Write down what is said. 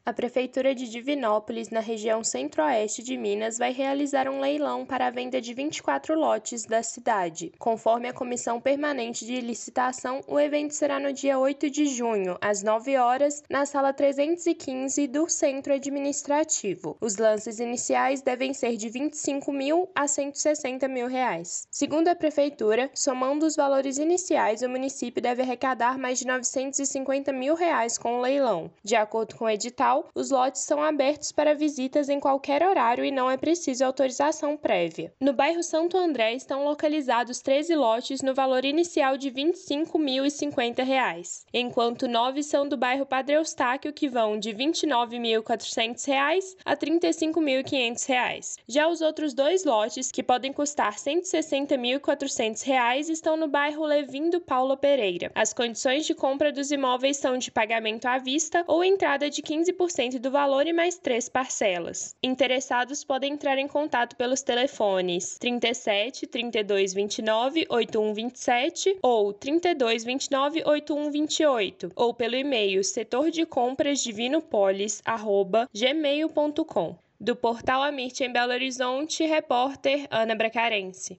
A Prefeitura de Divinópolis, na região centro-oeste de Minas, vai realizar um leilão para a venda de 24 lotes da cidade. Conforme a Comissão Permanente de Licitação, o evento será no dia 8 de junho, às 9 horas, na sala 315 do Centro Administrativo. Os lances iniciais devem ser de R$ 25 mil a R$ 160 mil. Segundo a Prefeitura, somando os valores iniciais, o município deve arrecadar mais de R$ 950 mil com o leilão. De acordo com o edital, os lotes são abertos para visitas em qualquer horário e não é preciso autorização prévia. No bairro Santo André estão localizados 13 lotes no valor inicial de R$ 25.050, enquanto 9 são do bairro Padre Eustáquio, que vão de R$ 29.400 a R$ 35.500. Já os outros 2 lotes, que podem custar R$ 160.400, estão no bairro Levindo Paula Pereira. As condições de compra dos imóveis são de pagamento à vista ou entrada de 15% do valor e mais 3 parcelas. Interessados podem entrar em contato pelos telefones 37 32 29 8127 ou 32 29 8128 ou pelo e-mail setordecomprasdivinopolis@gmail.com. Do portal Amirte em Belo Horizonte, repórter Ana Bracarense.